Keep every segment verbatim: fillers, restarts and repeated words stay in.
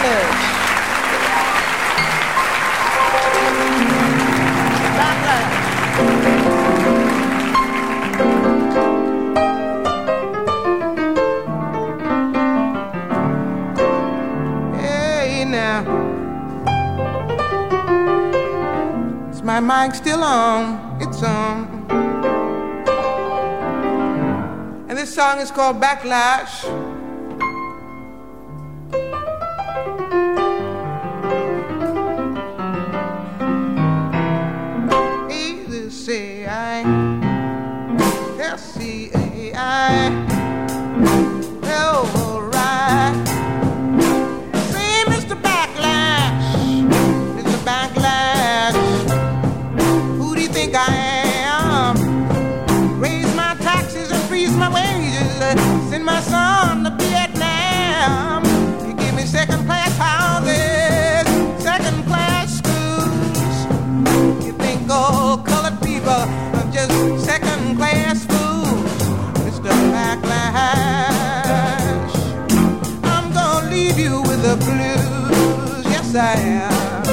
My mic's still on, it's on. And this song is called Backlash. Easy say I, S C A I, all right. Say Mister Backlash, Mister Backlash, think I am. Raise my taxes and freeze my wages. Send my son to Vietnam. You give me second class houses, second class schools. You think all colored people are just second class fools. Mister Backlash, I'm gonna leave you with the blues. Yes, I am.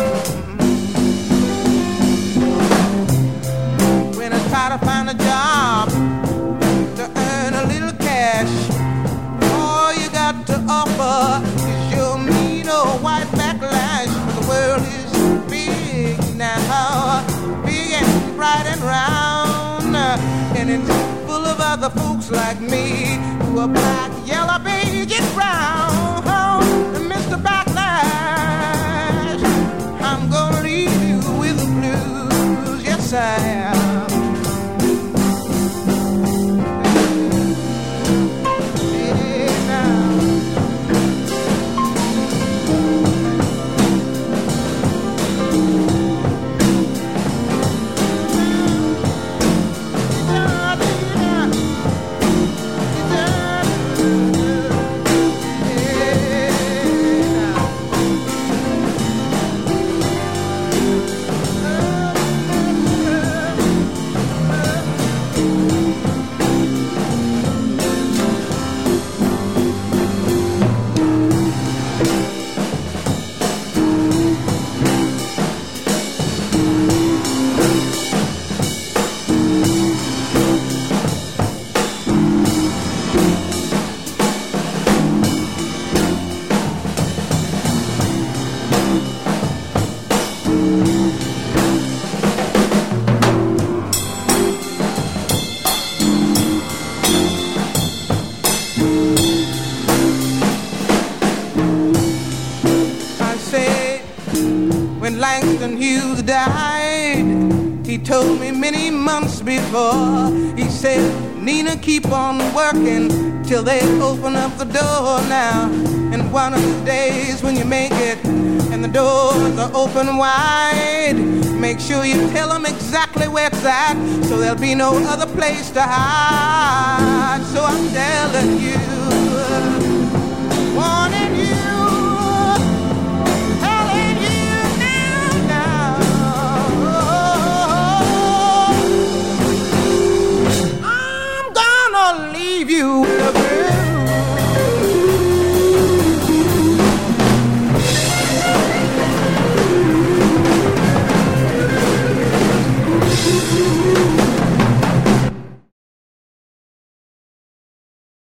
Try to find a job to earn a little cash. All you got to offer is your mean old white backlash. But the world is big now, big and bright and round, and it's full of other folks like me who are black, yellow, beige, and brown. Oh, Mister Backlash, I'm gonna leave you with the blues. Yes, I am. Langston Hughes died. He told me many months before. He said, Nina, keep on working till they open up the door now. And one of the days when you make it and the doors are open wide, make sure you tell them exactly where it's at, so there'll be no other place to hide. So I'm telling you,